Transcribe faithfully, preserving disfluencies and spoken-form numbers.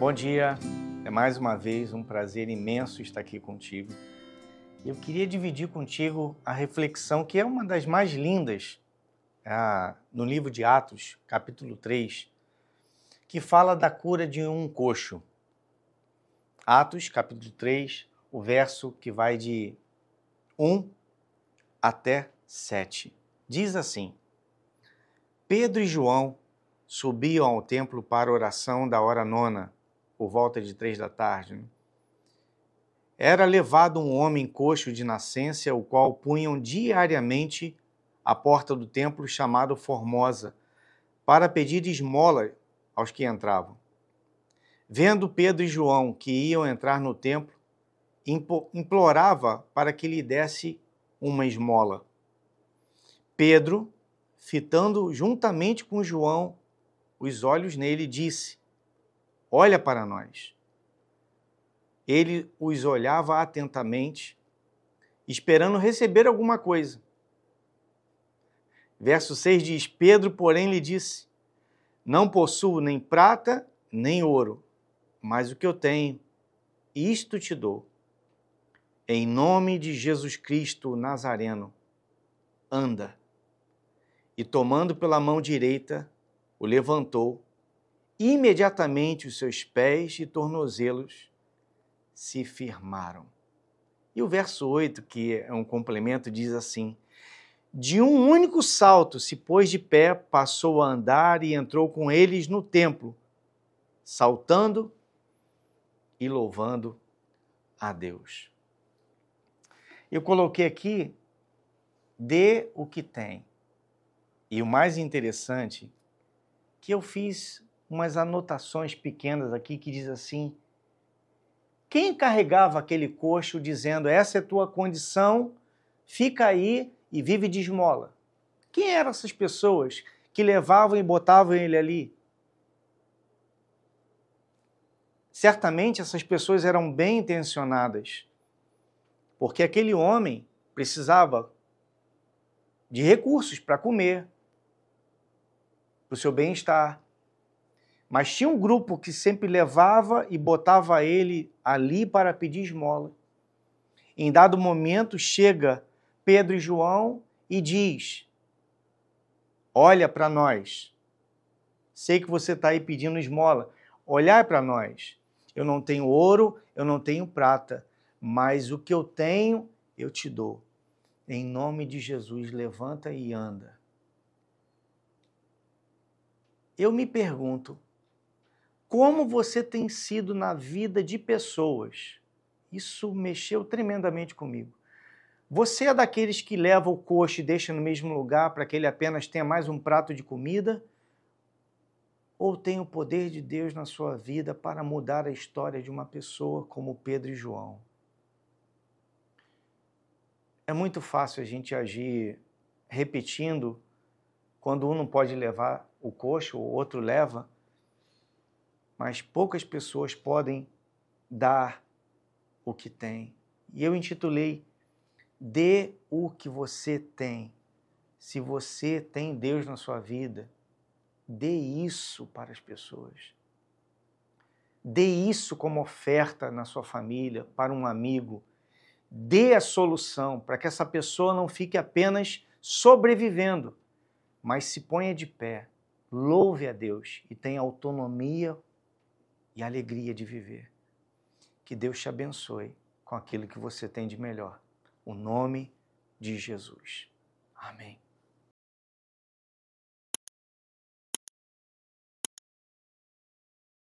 Bom dia, é mais uma vez um prazer imenso estar aqui contigo. Eu queria dividir contigo a reflexão que é uma das mais lindas ah, no livro de Atos, capítulo três, que fala da cura de um coxo. Atos, capítulo três, o verso que vai de um até sete. Diz assim: Pedro e João subiam ao templo para a oração da hora nona, por volta de três da tarde. Era levado um homem coxo de nascença, o qual punham diariamente à porta do templo chamado Formosa, para pedir esmola aos que entravam. Vendo Pedro e João que iam entrar no templo, implorava para que lhe desse uma esmola. Pedro, fitando juntamente com João os olhos nele, disse: Olha para nós. Ele os olhava atentamente, esperando receber alguma coisa. Verso seis diz: Pedro, porém, lhe disse: Não possuo nem prata, nem ouro, mas o que eu tenho, isto te dou. Em nome de Jesus Cristo Nazareno, anda. E tomando pela mão direita, o levantou. Imediatamente os seus pés e tornozelos se firmaram. E o verso oito, que é um complemento, diz assim: De um único salto se pôs de pé, passou a andar e entrou com eles no templo, saltando e louvando a Deus. Eu coloquei aqui, dê o que tem. E o mais interessante, que eu fiz umas anotações pequenas aqui que diz assim: quem carregava aquele coxo dizendo, essa é tua condição, fica aí e vive de esmola? Quem eram essas pessoas que levavam e botavam ele ali? Certamente essas pessoas eram bem intencionadas, porque aquele homem precisava de recursos para comer, para o seu bem-estar. Mas tinha um grupo que sempre levava e botava ele ali para pedir esmola. Em dado momento, chega Pedro e João e diz: olha para nós. Sei que você está aí pedindo esmola. Olhar para nós. Eu não tenho ouro, eu não tenho prata, mas o que eu tenho, eu te dou. Em nome de Jesus, levanta e anda. Eu me pergunto, como você tem sido na vida de pessoas? Isso mexeu tremendamente comigo. Você é daqueles que leva o coxo e deixa no mesmo lugar para que ele apenas tenha mais um prato de comida? Ou tem o poder de Deus na sua vida para mudar a história de uma pessoa como Pedro e João? É muito fácil a gente agir repetindo quando um não pode levar o coxo, o outro leva, mas poucas pessoas podem dar o que tem. E eu intitulei, dê o que você tem. Se você tem Deus na sua vida, dê isso para as pessoas. Dê isso como oferta na sua família, para um amigo. Dê a solução para que essa pessoa não fique apenas sobrevivendo, mas se ponha de pé, louve a Deus e tenha autonomia e alegria de viver. Que Deus te abençoe com aquilo que você tem de melhor. O nome de Jesus. Amém.